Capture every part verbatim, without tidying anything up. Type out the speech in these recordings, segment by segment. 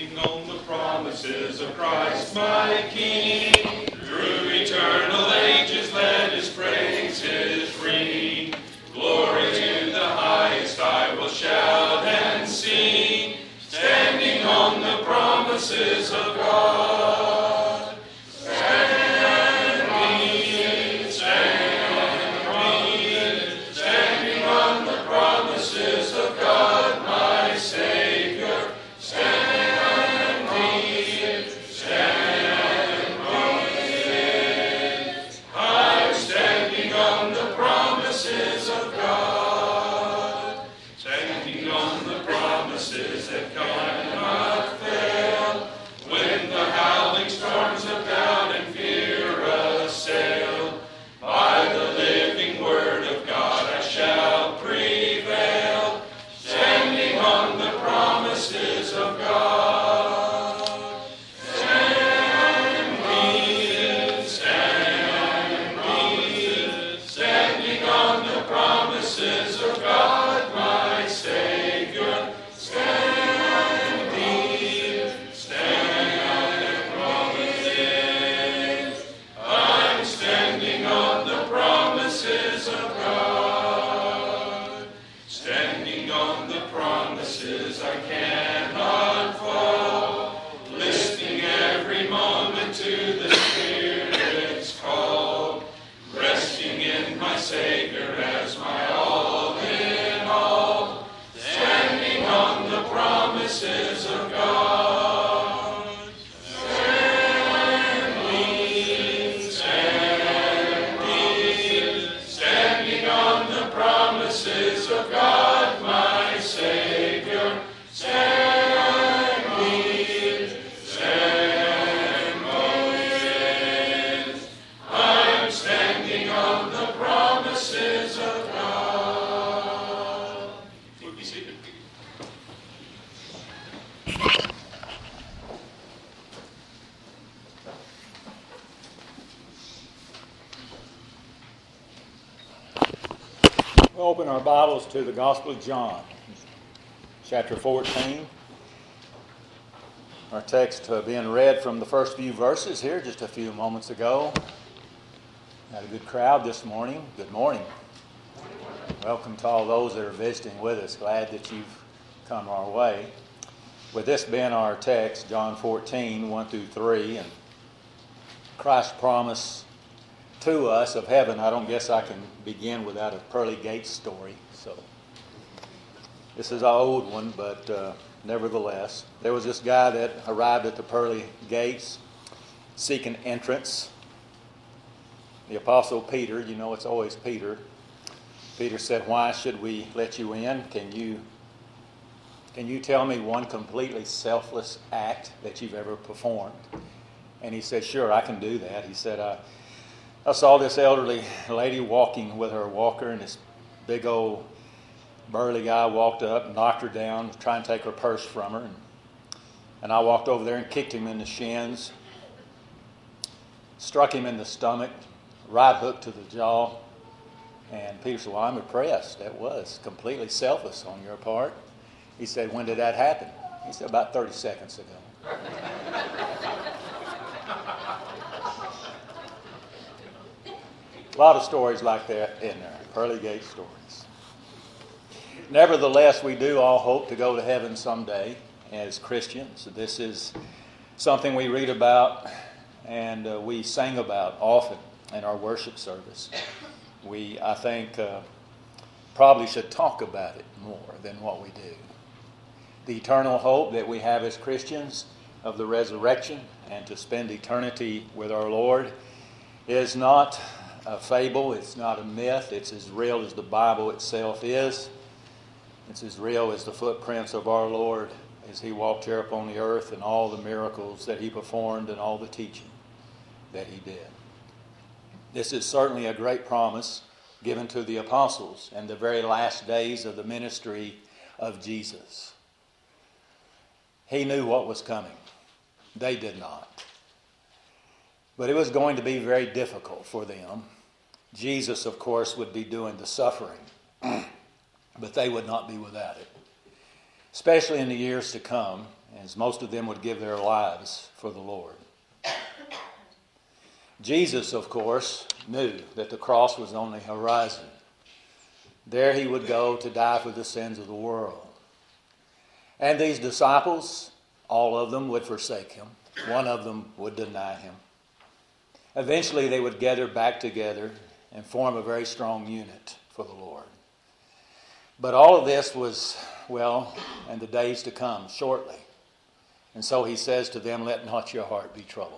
standing on the promises of Christ my King. Through eternal ages let his praises ring. Glory to the highest I will shout and sing, standing on the promises of God. Standing, standing, standing on the promises of God my Savior. Standing, standing, I'm standing on the promises of God. Standing on the promises that cannot fail. When the howling storms of doubt and fear assail, by the living word of God I shall prevail. Standing on the promises of God. Standing, standing, standing on the promises of God, my Savior. Standing, standing, promises. I'm standing on the promises of God. Standing on the promises I cannot fall. Listening every moment to the Spirit's call. Resting in my Savior as my all in all. Standing on the promises of God. Standing, standing, standing on the promises of God, my Savior. Standing, standing, I'm standing on the promises of God. Please be seated. We'll open our Bibles to the Gospel of John, chapter fourteen. Our text uh, being read from the first few verses here just a few moments ago. Had a good crowd this morning. Good morning. Welcome to all those that are visiting with us. Glad that you've come our way. With this being our text, John fourteen, one through three, and Christ's promise to us of heaven, I don't guess I can begin without a pearly gates story. So this is an old one, but uh, nevertheless, there was this guy that arrived at the pearly gates seeking entrance. The Apostle Peter, you know it's always Peter. Peter said, "Why should we let you in? Can you can you tell me one completely selfless act that you've ever performed?" And he said, "Sure, I can do that." He said, I, I saw this elderly lady walking with her walker, and this big old burly guy walked up, knocked her down, was trying to take her purse from her. And, and I walked over there and kicked him in the shins, struck him in the stomach, right hook to the jaw. And Peter said, "Well, I'm impressed. That was completely selfless on your part." He said, "When did that happen?" He said, "About thirty seconds ago." A lot of stories like that in there, pearly gate stories. Nevertheless, we do all hope to go to heaven someday as Christians. This is something we read about and uh, we sing about often in our worship service. We, I think, uh, probably should talk about it more than what we do. The eternal hope that we have as Christians of the resurrection and to spend eternity with our Lord is not a fable, it's not a myth, it's as real as the Bible itself is. It's as real as the footprints of our Lord as He walked here upon the earth and all the miracles that He performed and all the teaching that He did. This is certainly a great promise given to the apostles in the very last days of the ministry of Jesus. He knew what was coming. They did not. But it was going to be very difficult for them. Jesus, of course, would be doing the suffering, but they would not be without it. especially in the years to come, as most of them would give their lives for the Lord. Jesus, of course, knew that the cross was on the horizon. There he would go to die for the sins of the world. And these disciples, all of them would forsake him. One of them would deny him. Eventually they would gather back together and form a very strong unit for the Lord. But all of this was, well, in the days to come, shortly. And so he says to them, let not your heart be troubled.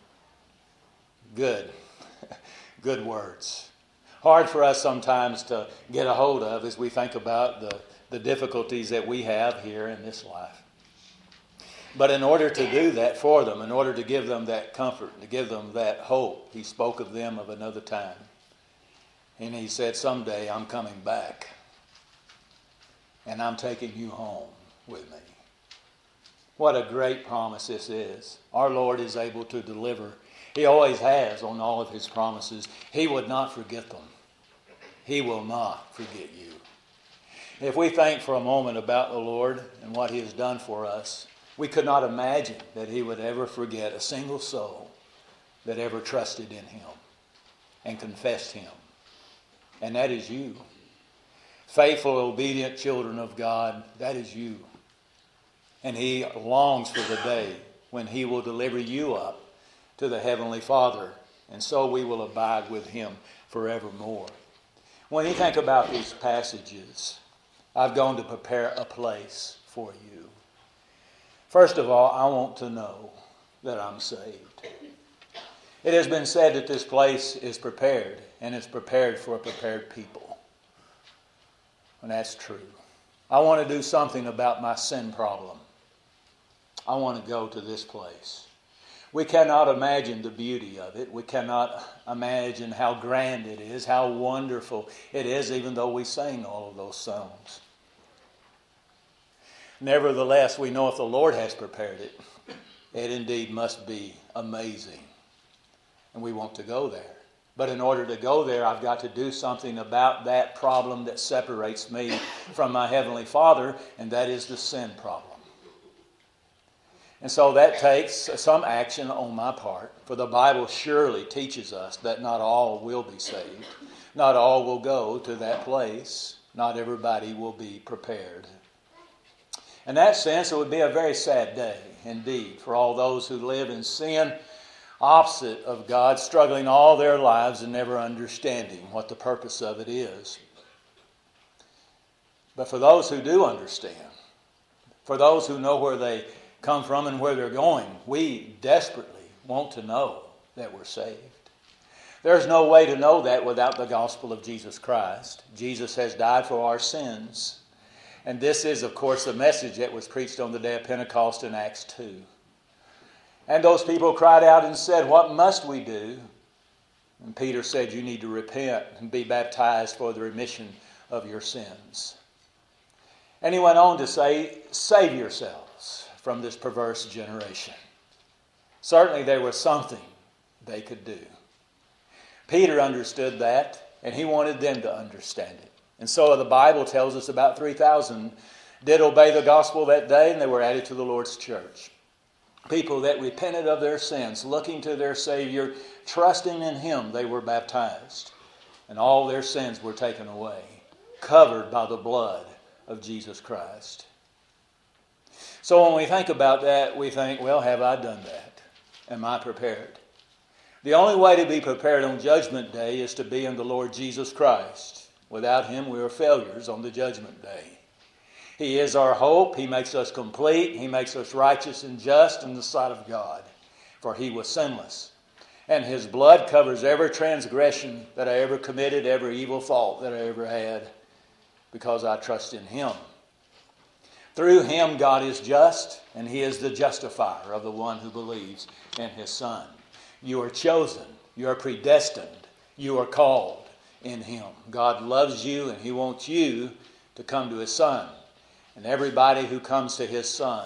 Good. Good words. Hard for us sometimes to get a hold of as we think about the, the difficulties that we have here in this life. But in order to do that for them, in order to give them that comfort, to give them that hope, he spoke of them of another time. And he said, someday I'm coming back. And I'm taking you home with me. What a great promise this is. Our Lord is able to deliver. He always has on all of his promises. He would not forget them. He will not forget you. If we think for a moment about the Lord and what he has done for us, we could not imagine that he would ever forget a single soul that ever trusted in him and confessed him. And that is you. Faithful, obedient children of God, that is you. And he longs for the day when he will deliver you up to the Heavenly Father, and so we will abide with him forevermore. When you think about these passages, I've gone to prepare a place for you. First of all, I want to know that I'm saved. It has been said that this place is prepared, and it's prepared for a prepared people. And that's true. I want to do something about my sin problem. I want to go to this place. We cannot imagine the beauty of it. We cannot imagine how grand it is, how wonderful it is, even though we sing all of those songs. Nevertheless, we know if the Lord has prepared it, it indeed must be amazing. And we want to go there. But in order to go there, I've got to do something about that problem that separates me from my Heavenly Father, and that is the sin problem. And so that takes some action on my part, for the Bible surely teaches us that not all will be saved. Not all will go to that place. Not everybody will be prepared. In that sense, it would be a very sad day indeed for all those who live in sin, opposite of God, struggling all their lives and never understanding what the purpose of it is. But for those who do understand, for those who know where they come from and where they're going, we desperately want to know that we're saved. There's no way to know that without the gospel of Jesus Christ. Jesus has died for our sins. And this is, of course, the message that was preached on the day of Pentecost in Acts two. And those people cried out and said, what must we do? And Peter said, you need to repent and be baptized for the remission of your sins. And he went on to say, save yourselves from this perverse generation. Certainly there was something they could do. Peter understood that, and he wanted them to understand it. And so the Bible tells us about three thousand did obey the gospel that day, and they were added to the Lord's church. People that repented of their sins, looking to their Savior, trusting in him, they were baptized. And all their sins were taken away, covered by the blood of Jesus Christ. So when we think about that, we think, well, have I done that? Am I prepared? The only way to be prepared on Judgment Day is to be in the Lord Jesus Christ. Without him, we are failures on the Judgment Day. He is our hope. He makes us complete. He makes us righteous and just in the sight of God. For he was sinless. And his blood covers every transgression that I ever committed, every evil thought that I ever had, because I trust in him. Through him, God is just, and he is the justifier of the one who believes in his Son. You are chosen. You are predestined. You are called in him. God loves you, and he wants you to come to his Son. And everybody who comes to his Son,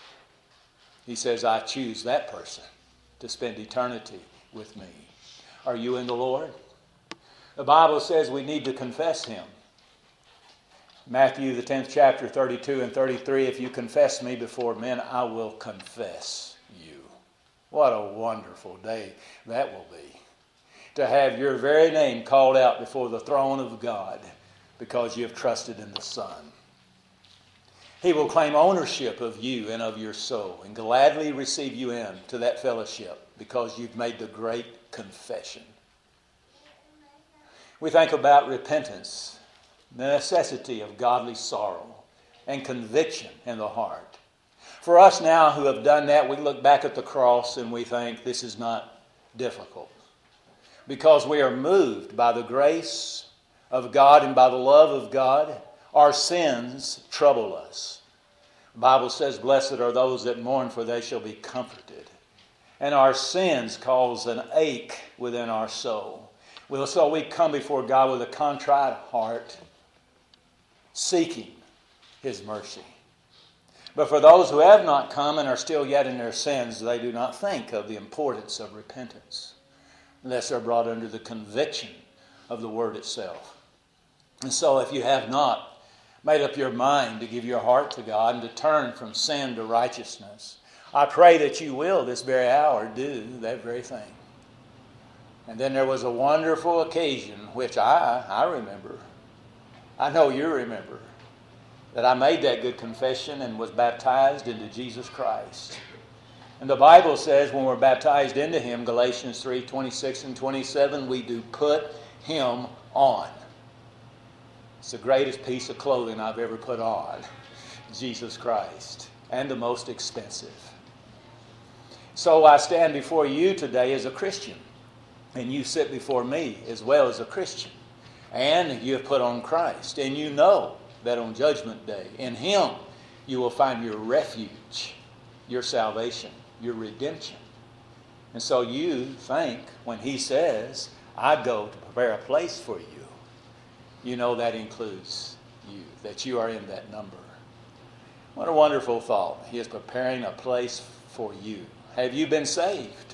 he says, I choose that person to spend eternity with me. Are you in the Lord? The Bible says we need to confess him. Matthew, the tenth chapter, thirty-two and thirty-three, if you confess me before men, I will confess you. What a wonderful day that will be, to have your very name called out before the throne of God because you have trusted in the Son. He will claim ownership of you and of your soul and gladly receive you in to that fellowship because you've made the great confession. We think about repentance, the necessity of godly sorrow and conviction in the heart. For us now who have done that, we look back at the cross and we think this is not difficult, because we are moved by the grace of God and by the love of God. Our sins trouble us. The Bible says, blessed are those that mourn, for they shall be comforted. And our sins cause an ache within our soul. Well, so we come before God with a contrite heart, seeking His mercy. But for those who have not come and are still yet in their sins, they do not think of the importance of repentance, unless they're brought under the conviction of the Word itself. And so if you have not made up your mind to give your heart to God and to turn from sin to righteousness, I pray that you will this very hour do that very thing. And then there was a wonderful occasion which I, I remember. I know you remember, that I made that good confession and was baptized into Jesus Christ. And the Bible says when we're baptized into Him, Galatians three, twenty-six and twenty-seven, we do put Him on. It's the greatest piece of clothing I've ever put on, Jesus Christ, and the most expensive. So I stand before you today as a Christian, and you sit before me as well as a Christian, and you have put on Christ, and you know that on Judgment Day, in Him, you will find your refuge, your salvation, your redemption. And so you think when He says, I go to prepare a place for you, you know that includes you, that you are in that number. What a wonderful thought. He is preparing a place for you. Have you been saved?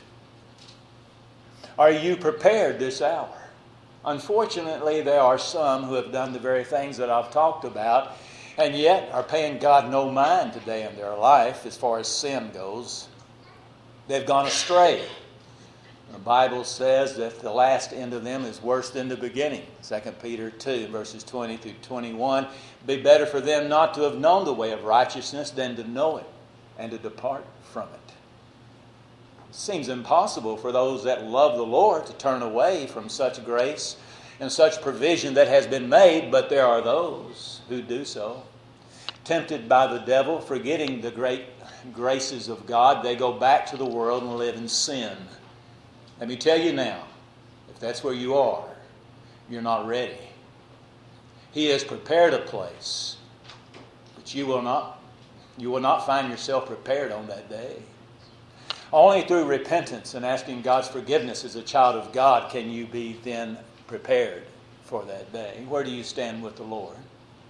Are you prepared this hour? Unfortunately, there are some who have done the very things that I've talked about, and yet are paying God no mind today in their life as far as sin goes. They've gone astray. The Bible says that the last end of them is worse than the beginning. Second Peter two, verses twenty through twenty-one. It would be better for them not to have known the way of righteousness than to know it and to depart from it. It seems impossible for those that love the Lord to turn away from such grace and such provision that has been made, but there are those who do so. Tempted by the devil, forgetting the great graces of God, they go back to the world and live in sin. Let me tell you now, if that's where you are, you're not ready. He has prepared a place, but you will not, you will not find yourself prepared on that day. Only through repentance and asking God's forgiveness as a child of God can you be then prepared for that day. Where do you stand with the Lord?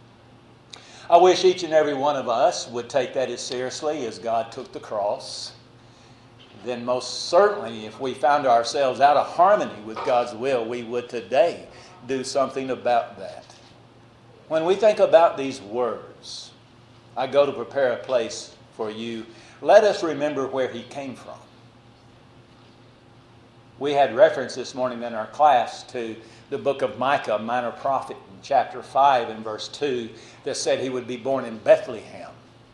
I wish each and every one of us would take that as seriously as God took the cross. Then most certainly, if we found ourselves out of harmony with God's will, we would today do something about that. When we think about these words, I go to prepare a place for you, let us remember where He came from. We had reference this morning in our class to the book of Micah, a minor prophet, in chapter five and verse two, that said he would be born in Bethlehem.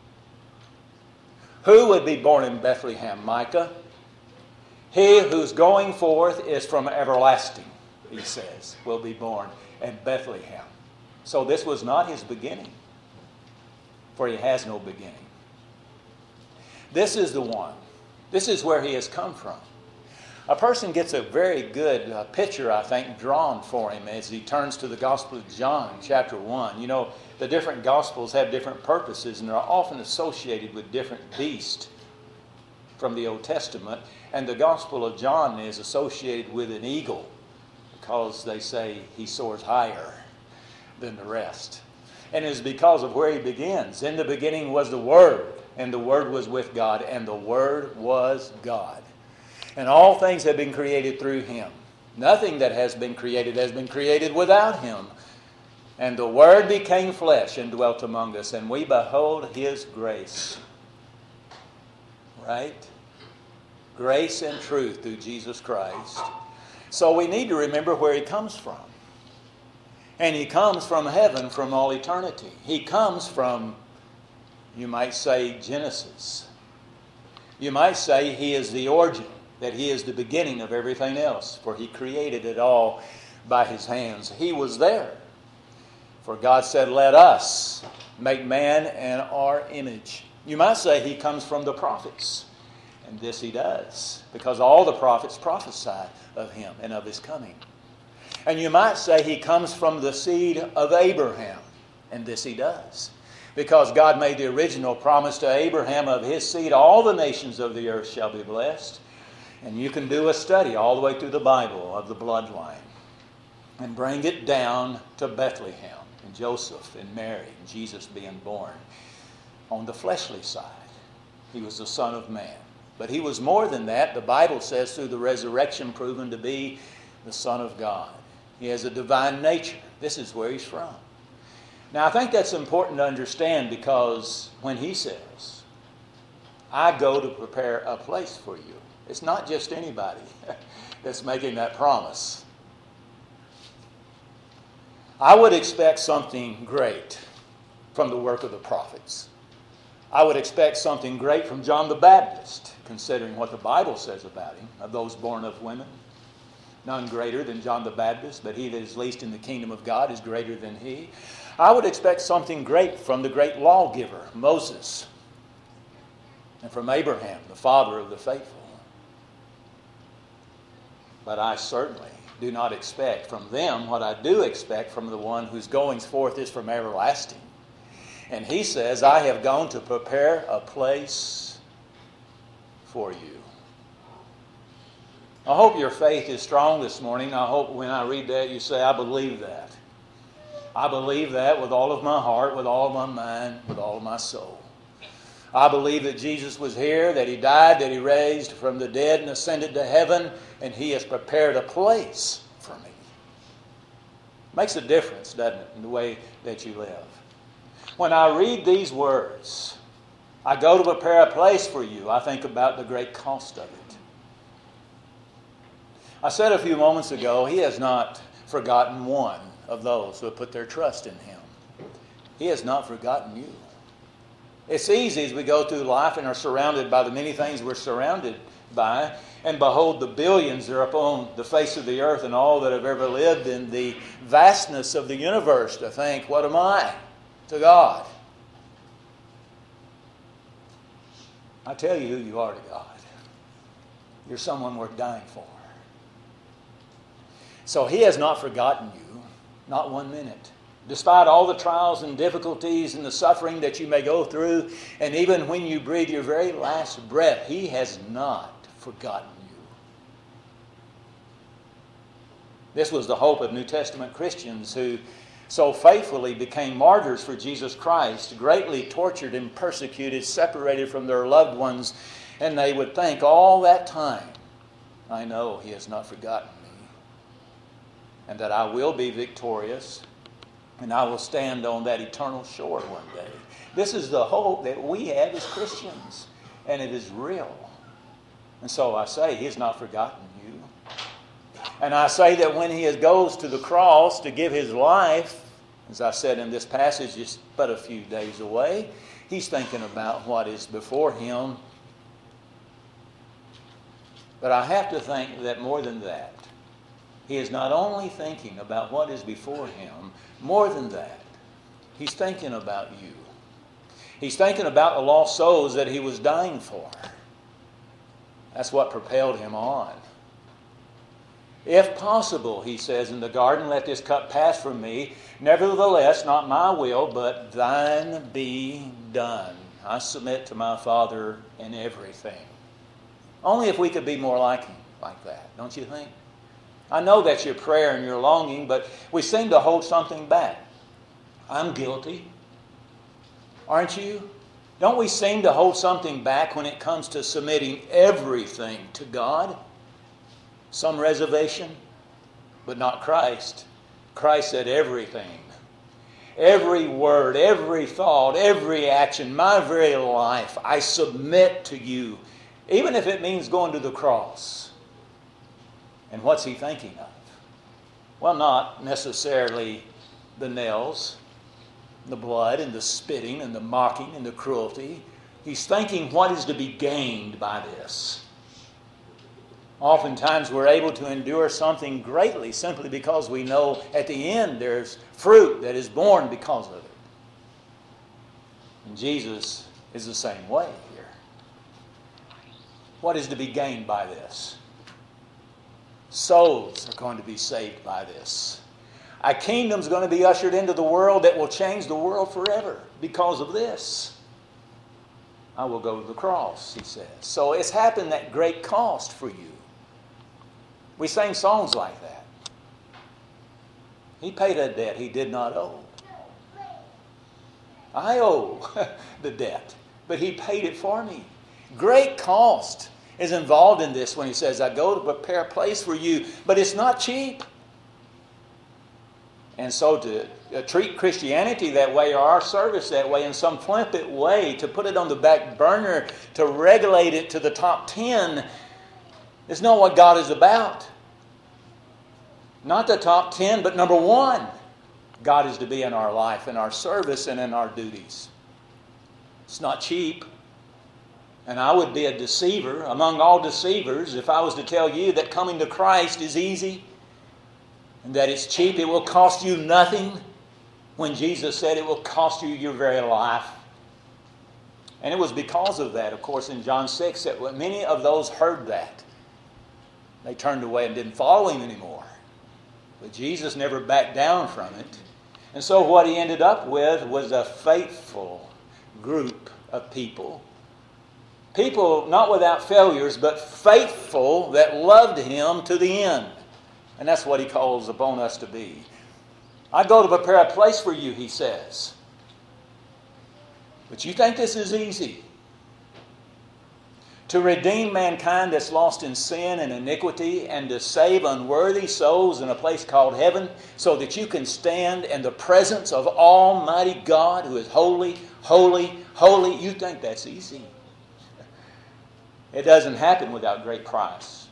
Who would be born in Bethlehem, Micah? He whose going forth is from everlasting, he says, will be born in Bethlehem. So this was not his beginning, for he has no beginning. This is the one. This is where he has come from. A person gets a very good uh, picture, I think, drawn for him as he turns to the Gospel of John, chapter one. You know, the different Gospels have different purposes, and they're often associated with different beasts from the Old Testament. And the Gospel of John is associated with an eagle because they say he soars higher than the rest. And it is because of where he begins. In the beginning was the Word, and the Word was with God, and the Word was God. And all things have been created through Him. Nothing that has been created has been created without Him. And the Word became flesh and dwelt among us, and we behold His grace. Right? Grace and truth through Jesus Christ. So we need to remember where He comes from. And He comes from heaven from all eternity. He comes from, you might say, Genesis. You might say He is the origin, that He is the beginning of everything else, for He created it all by His hands. He was there. For God said, let us make man in our image. You might say He comes from the prophets. And this He does, because all the prophets prophesied of Him and of His coming. And you might say He comes from the seed of Abraham. And this He does, because God made the original promise to Abraham, of his seed all the nations of the earth shall be blessed. And you can do a study all the way through the Bible of the bloodline and bring it down to Bethlehem and Joseph and Mary and Jesus being born. On the fleshly side, He was the Son of Man. But He was more than that. The Bible says through the resurrection proven to be the Son of God. He has a divine nature. This is where He's from. Now I think that's important to understand, because when He says, I go to prepare a place for you, it's not just anybody that's making that promise. I would expect something great from the work of the prophets. I would expect something great from John the Baptist, considering what the Bible says about him, of those born of women. None greater than John the Baptist, but he that is least in the kingdom of God is greater than he. I would expect something great from the great lawgiver, Moses, and from Abraham, the father of the faithful. But I certainly do not expect from them what I do expect from the one whose goings forth is from everlasting. And He says, I have gone to prepare a place for you. I hope your faith is strong this morning. I hope when I read that you say, I believe that. I believe that with all of my heart, with all of my mind, with all of my soul. I believe that Jesus was here, that He died, that He raised from the dead and ascended to heaven, and He has prepared a place for me. Makes a difference, doesn't it, in the way that you live. When I read these words, I go to prepare a place for you, I think about the great cost of it. I said a few moments ago, He has not forgotten one of those who have put their trust in Him. He has not forgotten you. It's easy as we go through life and are surrounded by the many things we're surrounded by, and behold the billions that are upon the face of the earth and all that have ever lived in the vastness of the universe, to think, what am I to God? I tell you who you are to God. You're someone worth dying for. So He has not forgotten you, not one minute. Despite all the trials and difficulties and the suffering that you may go through, and even when you breathe your very last breath, He has not forgotten you. This was the hope of New Testament Christians who so faithfully became martyrs for Jesus Christ, greatly tortured and persecuted, separated from their loved ones, and they would think all that time, I know He has not forgotten me, and that I will be victorious, and I will stand on that eternal shore one day. This is the hope that we have as Christians, and it is real. And so I say, He has not forgotten you. And I say that when He goes to the cross to give His life, as I said in this passage, just but a few days away, He's thinking about what is before Him. But I have to think that more than that, He is not only thinking about what is before Him, more than that, He's thinking about you. He's thinking about the lost souls that He was dying for. That's what propelled Him on. If possible, He says in the garden, let this cup pass from me. Nevertheless, not my will, but thine be done. I submit to my Father in everything. Only if we could be more like Him like that, don't you think? I know that's your prayer and your longing, but we seem to hold something back. I'm guilty. Aren't you? Don't we seem to hold something back when it comes to submitting everything to God? Some reservation, but not Christ. Christ said everything every word, every thought, every action, my very life, I submit to you, even if it means going to the cross. And what's he thinking of? Well, not necessarily the nails, the blood and the spitting and the mocking and the cruelty. He's thinking what is to be gained by this. Oftentimes we're able to endure something greatly simply because we know at the end there's fruit that is born because of it. And Jesus is the same way here. What is to be gained by this? Souls are going to be saved by this. A kingdom's going to be ushered into the world that will change the world forever because of this. I will go to the cross, he says. So it's happened at great cost for you. We sang songs like that. He paid a debt he did not owe. I owe the debt, but he paid it for me. Great cost is involved in this when he says, I go to prepare a place for you, but it's not cheap. And so to uh, treat Christianity that way, or our service that way, in some flippant way, to put it on the back burner, to regulate it to the top ten, is not what God is about. Not the top ten, but number one. God is to be in our life, in our service, and in our duties. It's not cheap. And I would be a deceiver among all deceivers if I was to tell you that coming to Christ is easy and that it's cheap. It will cost you nothing, when Jesus said it will cost you your very life. And it was because of that, of course, in John six, that when many of those heard that, they turned away and didn't follow him anymore. But Jesus never backed down from it. And so what he ended up with was a faithful group of people. People not without failures, but faithful, that loved him to the end. And that's what he calls upon us to be. I go to prepare a place for you, he says. But you think this is easy? To redeem mankind that's lost in sin and iniquity, and to save unworthy souls in a place called heaven, so that you can stand in the presence of Almighty God, who is holy, holy, holy. You think that's easy? It doesn't happen without great price.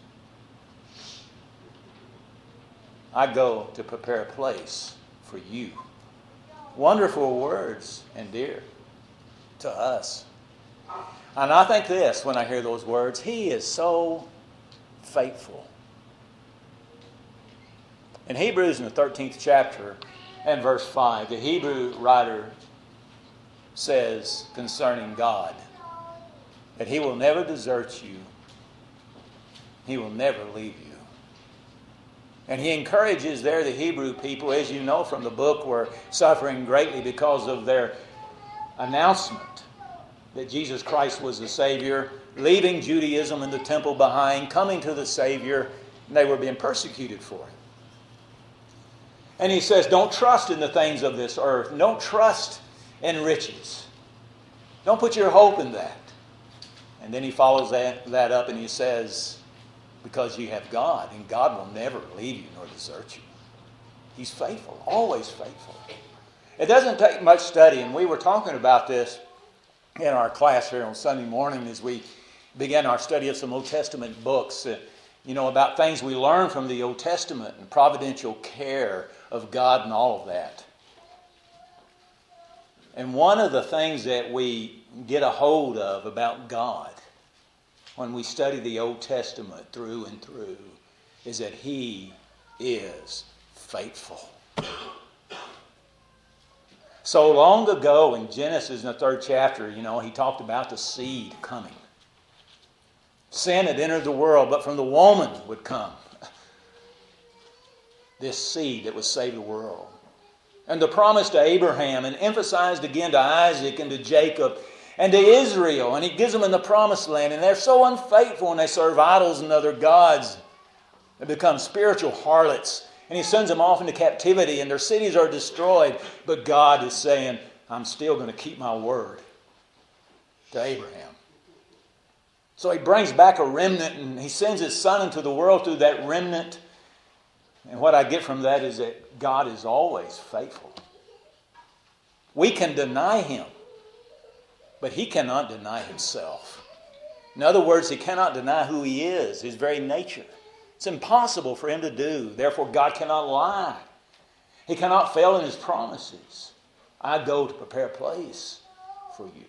I go to prepare a place for you. Wonderful words and dear to us. And I think this when I hear those words, he is so faithful. In Hebrews, in the thirteenth chapter and verse five, the Hebrew writer says concerning God that he will never desert you. He will never leave you. And he encourages there the Hebrew people, as you know from the book, were suffering greatly because of their announcement that Jesus Christ was the Savior, leaving Judaism and the temple behind, coming to the Savior, and they were being persecuted for it. And he says, don't trust in the things of this earth. Don't trust in riches. Don't put your hope in that. And then he follows that, that up and he says, because you have God, and God will never leave you nor desert you. He's faithful, always faithful. It doesn't take much study, and we were talking about this in our class here on Sunday morning as we began our study of some Old Testament books, uh, you know, about things we learn from the Old Testament and providential care of God and all of that. And one of the things that we get a hold of about God when we study the Old Testament through and through is that he is faithful. So long ago in Genesis in the third chapter, you know, he talked about the seed coming. Sin had entered the world, but from the woman would come this seed that would save the world. And the promise to Abraham, and emphasized again to Isaac and to Jacob and to Israel. And he gives them in the promised land. And they're so unfaithful when they serve idols and other gods. They become spiritual harlots. And he sends them off into captivity, and their cities are destroyed. But God is saying, I'm still going to keep my word to Abraham. So he brings back a remnant, and he sends his son into the world through that remnant. And what I get from that is that God is always faithful. We can deny him, but he cannot deny himself. In other words, he cannot deny who he is, his very nature. It's impossible for him to do. Therefore, God cannot lie. He cannot fail in his promises. I go to prepare a place for you.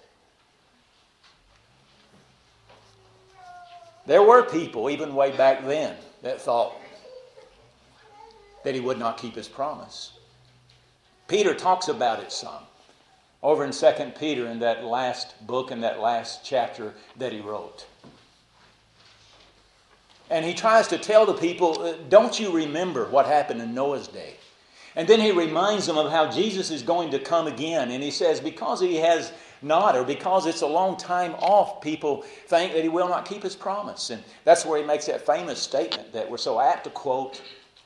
There were people, even way back then, that thought that he would not keep his promise. Peter talks about it some. Over in Second Peter, in that last book, in that last chapter that he wrote. And he tries to tell the people, don't you remember what happened in Noah's day? And then he reminds them of how Jesus is going to come again. And he says, because he has not, or because it's a long time off, people think that he will not keep his promise. And that's where he makes that famous statement that we're so apt to quote.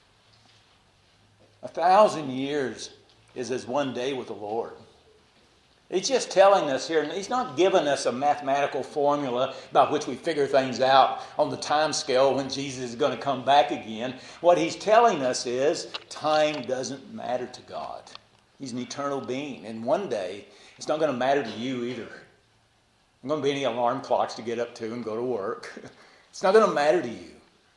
A thousand years is as one day with the Lord. He's just telling us here, and he's not giving us a mathematical formula by which we figure things out on the time scale when Jesus is going to come back again. What he's telling us is time doesn't matter to God. He's an eternal being. And one day, it's not going to matter to you either. There aren't going to be any alarm clocks to get up to and go to work. It's not going to matter to you.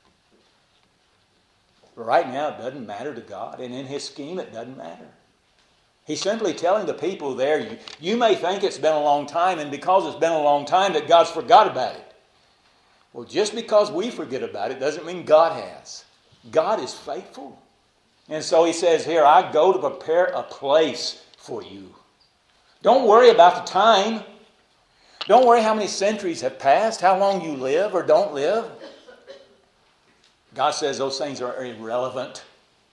But right now, it doesn't matter to God. And in his scheme, it doesn't matter. He's simply telling the people there, you, you may think it's been a long time, and because it's been a long time that God's forgot about it. Well, just because we forget about it doesn't mean God has. God is faithful. And so he says here, I go to prepare a place for you. Don't worry about the time. Don't worry how many centuries have passed, how long you live or don't live. God says those things are irrelevant.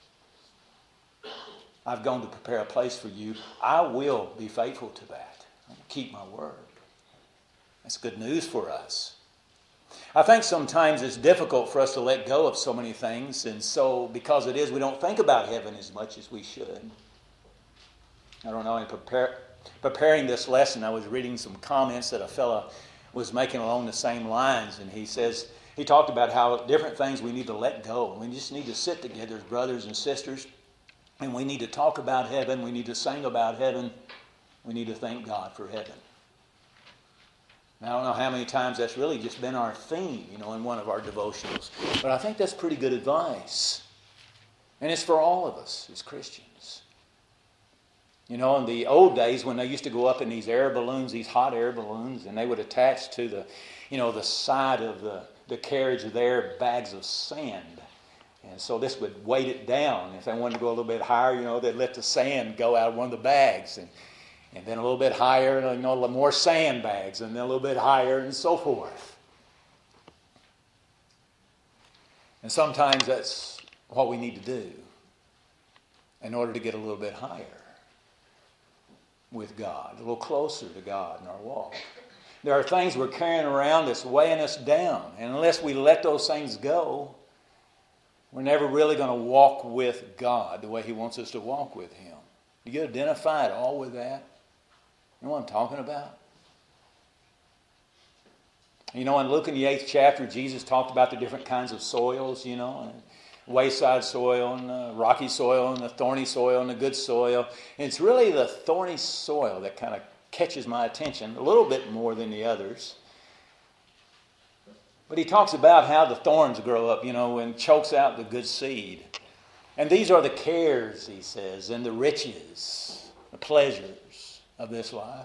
I've gone to prepare a place for you. I will be faithful to that. I'll keep my word. That's good news for us. I think sometimes it's difficult for us to let go of so many things, and so because it is, we don't think about heaven as much as we should. I don't know, in prepare, preparing this lesson, I was reading some comments that a fellow was making along the same lines, and he says, he talked about how different things we need to let go. We just need to sit together as brothers and sisters, and we need to talk about heaven. We need to sing about heaven. We need to thank God for heaven. Now, I don't know how many times that's really just been our theme, you know, in one of our devotionals. But I think that's pretty good advice. And it's for all of us as Christians. You know, in the old days when they used to go up in these air balloons, these hot air balloons, and they would attach to the, you know, the side of the, the carriage there bags of sand. And so this would weight it down. If they wanted to go a little bit higher, you know, they'd let the sand go out of one of the bags. And, and then a little bit higher, you know, more sand bags. And then a little bit higher and so forth. And sometimes that's what we need to do in order to get a little bit higher with God, a little closer to God in our walk. There are things we're carrying around that's weighing us down. And unless we let those things go, we're never really going to walk with God the way he wants us to walk with him. Do you identify at all with that? You know what I'm talking about? You know, in Luke in the eighth chapter, Jesus talked about the different kinds of soils, you know, and wayside soil and the rocky soil and the thorny soil and the good soil. And it's really the thorny soil that kind of catches my attention a little bit more than the others. But he talks about how the thorns grow up, you know, and chokes out the good seed. And these are the cares, he says, and the riches, the pleasures of this life.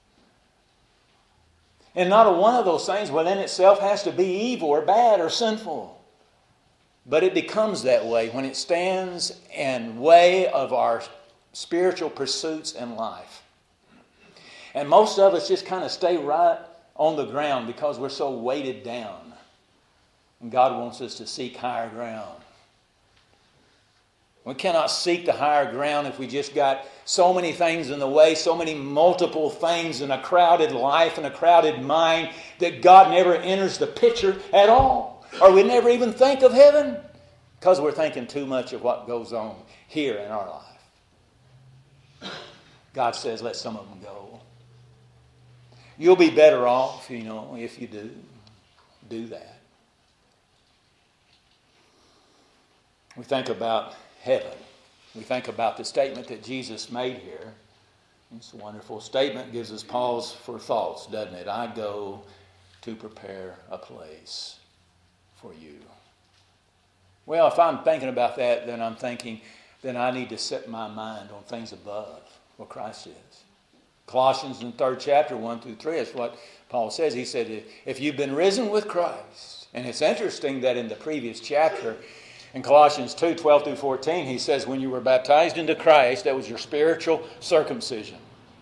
And not a one of those things within itself has to be evil or bad or sinful. But it becomes that way when it stands in way of our spiritual pursuits in life. And most of us just kind of stay right on the ground because we're so weighted down. And God wants us to seek higher ground. We cannot seek the higher ground if we just got so many things in the way, so many multiple things in a crowded life and a crowded mind that God never enters the picture at all. Or we never even think of heaven because we're thinking too much of what goes on here in our life. God says, let some of them go. You'll be better off, you know, if you do. Do that. We think about heaven. We think about the statement that Jesus made here. It's a wonderful statement. Gives us pause for thoughts, doesn't it? I go to prepare a place for you. Well, if I'm thinking about that, then I'm thinking, then I need to set my mind on things above, what Christ is. Colossians in the third chapter, one through three, is what Paul says. He said, if you've been risen with Christ, and it's interesting that in the previous chapter, in Colossians two, twelve through fourteen, he says, when you were baptized into Christ, that was your spiritual circumcision.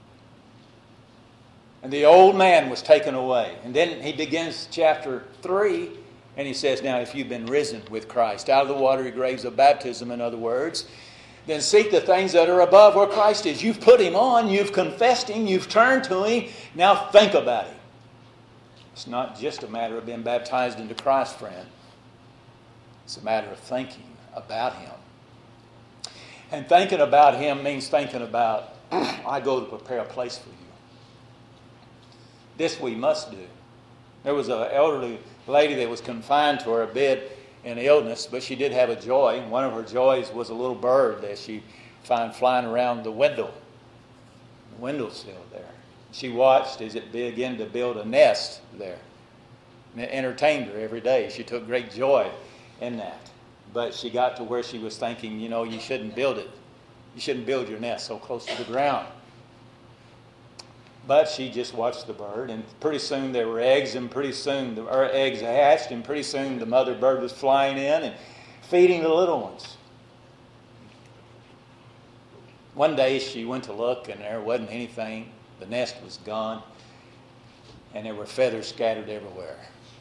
And the old man was taken away. And then he begins chapter three, and he says, now if you've been risen with Christ, out of the watery graves of baptism, in other words, then seek the things that are above where Christ is. You've put Him on, you've confessed Him, you've turned to Him, now think about Him. It's not just a matter of being baptized into Christ, friend. It's a matter of thinking about Him. And thinking about Him means thinking about, I go to prepare a place for you. This we must do. There was an elderly lady that was confined to her bed in illness, but she did have a joy. One of her joys was a little bird that she found flying around the window, the windowsill there. She watched as it began to build a nest there. And it entertained her every day. She took great joy in that. But she got to where she was thinking, you know, you shouldn't build it. You shouldn't build your nest so close to the ground. But she just watched the bird, and pretty soon there were eggs, and pretty soon the eggs hatched, and pretty soon the mother bird was flying in and feeding the little ones. One day she went to look, and there wasn't anything. The nest was gone, and there were feathers scattered everywhere.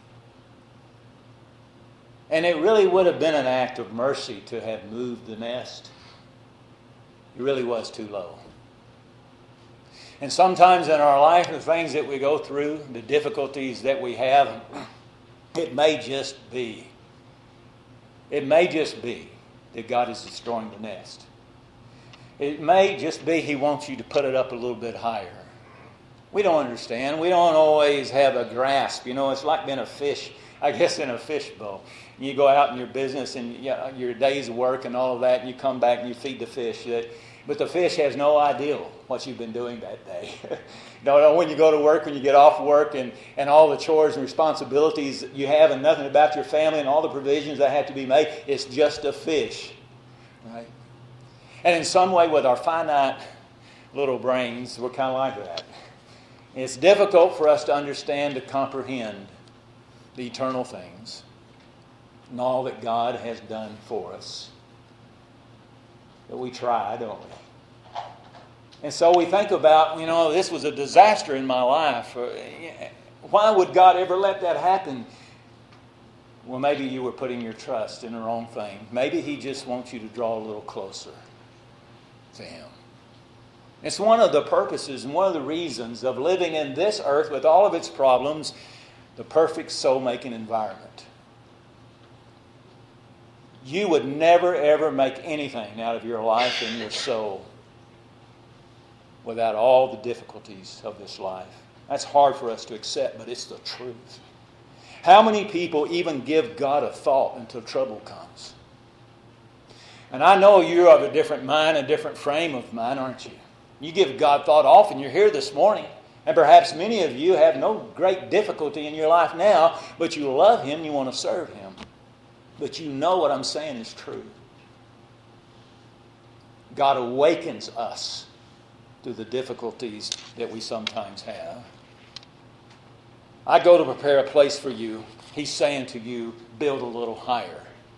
And it really would have been an act of mercy to have moved the nest. It really was too low. And sometimes in our life, the things that we go through, the difficulties that we have, it may just be, it may just be that God is destroying the nest. It may just be He wants you to put it up a little bit higher. We don't understand. We don't always have a grasp. You know, it's like being a fish, I guess, in a fishbowl. You go out in your business and you know, your day's work and all of that, and you come back and you feed the fish. But the fish has no idea what you've been doing that day. You know, when you go to work, when you get off work, and, and all the chores and responsibilities you have, and nothing about your family and all the provisions that have to be made, it's just a fish. Right? And in some way, with our finite little brains, we're kind of like that. It's difficult for us to understand, to comprehend the eternal things and all that God has done for us. But we try, don't we? And so we think about, you know, this was a disaster in my life. Why would God ever let that happen? Well, maybe you were putting your trust in the wrong thing. Maybe He just wants you to draw a little closer to Him. It's one of the purposes and one of the reasons of living in this earth with all of its problems, the perfect soul-making environment. You would never, ever make anything out of your life and your soul without all the difficulties of this life. That's hard for us to accept, but it's the truth. How many people even give God a thought until trouble comes? And I know you're of a different mind, a different frame of mind, aren't you? You give God thought often. You're here this morning, and perhaps many of you have no great difficulty in your life now, but you love Him, you want to serve Him. But you know what I'm saying is true. God awakens us through the difficulties that we sometimes have. I go to prepare a place for you. He's saying to you, build a little higher.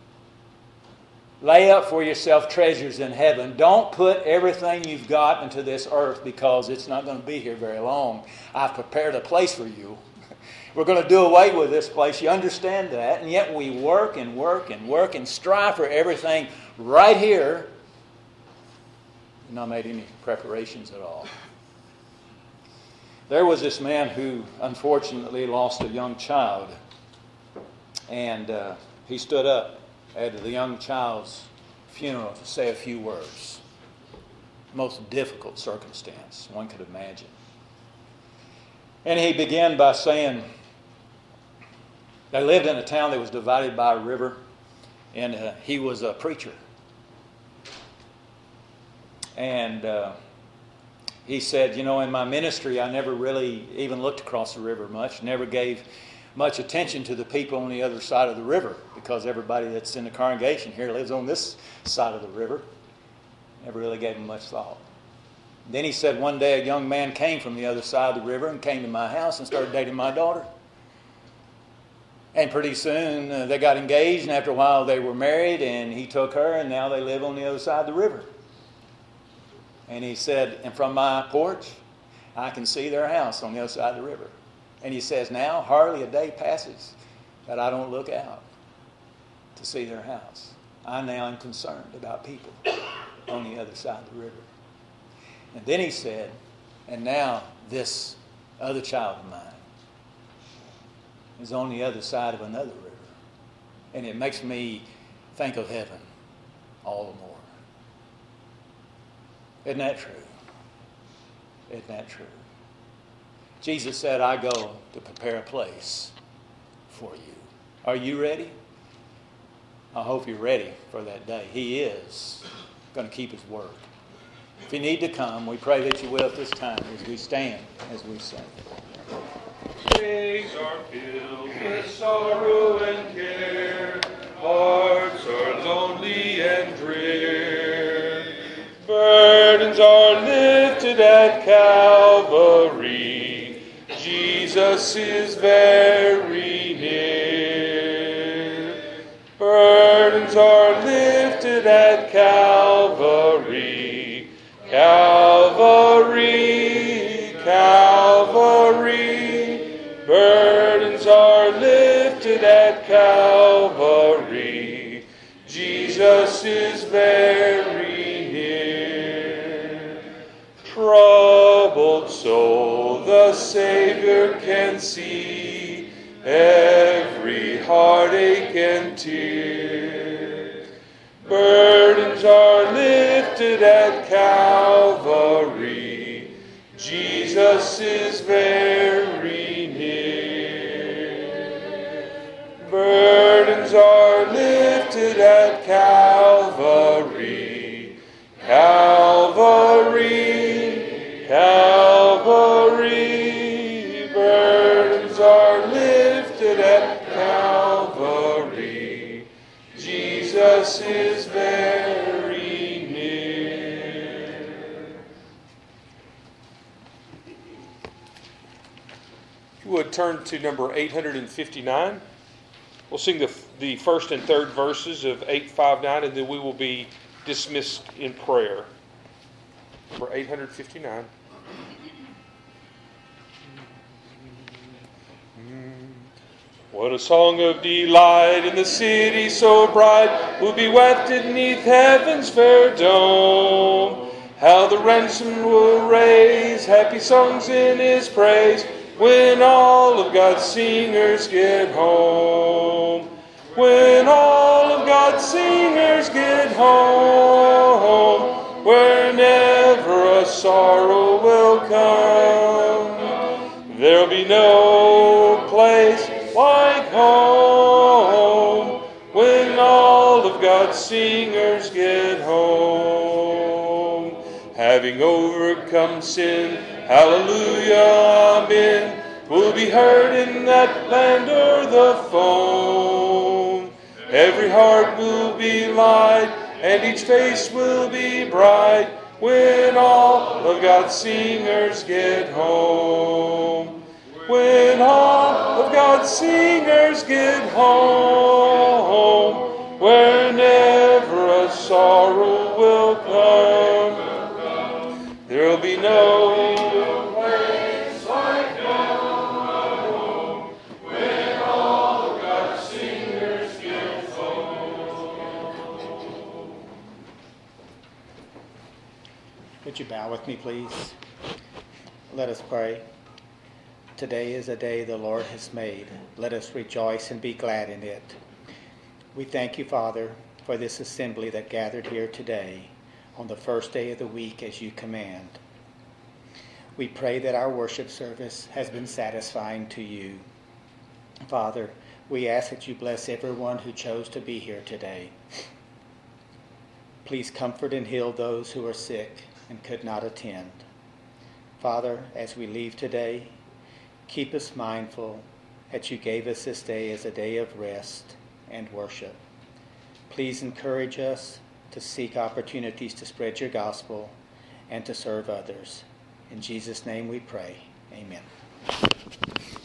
Lay up for yourself treasures in heaven. Don't put everything you've got into this earth because it's not going to be here very long. I've prepared a place for you. We're going to do away with this place. You understand that. And yet we work and work and work and strive for everything right here. We've not made any preparations at all. There was this man who unfortunately lost a young child. And uh, he stood up at the young child's funeral to say a few words. Most difficult circumstance one could imagine. And he began by saying, they lived in a town that was divided by a river, and uh, he was a preacher. And uh, he said, you know, in my ministry, I never really even looked across the river much, never gave much attention to the people on the other side of the river, because everybody that's in the congregation here lives on this side of the river. Never really gave them much thought. Then he said one day a young man came from the other side of the river and came to my house and started dating my daughter. And pretty soon uh, they got engaged, and after a while they were married, and he took her, and now they live on the other side of the river. And he said, and from my porch, I can see their house on the other side of the river. And he says, now hardly a day passes that I don't look out to see their house. I now am concerned about people on the other side of the river. And then he said, and now this other child of mine is on the other side of another river. And it makes me think of heaven all the more. Isn't that true? Isn't that true? Jesus said, I go to prepare a place for you. Are you ready? I hope you're ready for that day. He is going to keep his word. If you need to come, we pray that you will at this time as we stand, as we sing. Days are filled with sorrow and care. Hearts are lonely and drear. Burdens are lifted at Calvary. Jesus is very near. Burdens are lifted at Calvary. Calvary, Calvary. Burdens are lifted at Calvary. Jesus is very near. Troubled soul, the Savior can see every heartache and tear. Burdens are lifted at Calvary. Jesus is very near. Burdens are lifted at Calvary. Calvary, Calvary. Burdens are lifted at Calvary. Jesus is very near. If you would turn to number eight hundred fifty-nine. We'll sing the, the first and third verses of eight fifty-nine, and then we will be dismissed in prayer. Number eight hundred fifty-nine. What a song of delight in the city so bright will be wafted beneath heaven's fair dome. How the ransomed will raise happy songs in his praise when all of God's singers get home. When all of God's singers get home, where never a sorrow will come, there'll be no place like home. When all of God's singers get home, having overcome sin, hallelujah, amen, will be heard in that land o'er the foam. Every heart will be light, and each face will be bright, when all of God's singers get home. When all of God's singers get home, where never a sorrow will come, there'll be no place like home, when all of God's singers get home. Would you bow with me, please? Let us pray. Today is a day the Lord has made. Let us rejoice and be glad in it. We thank you, Father, for this assembly that gathered here today on the first day of the week as you command. We pray that our worship service has been satisfying to you. Father, we ask that you bless everyone who chose to be here today. Please comfort and heal those who are sick and could not attend. Father, as we leave today, keep us mindful that you gave us this day as a day of rest and worship. Please encourage us to seek opportunities to spread your gospel and to serve others. In Jesus' name we pray. Amen.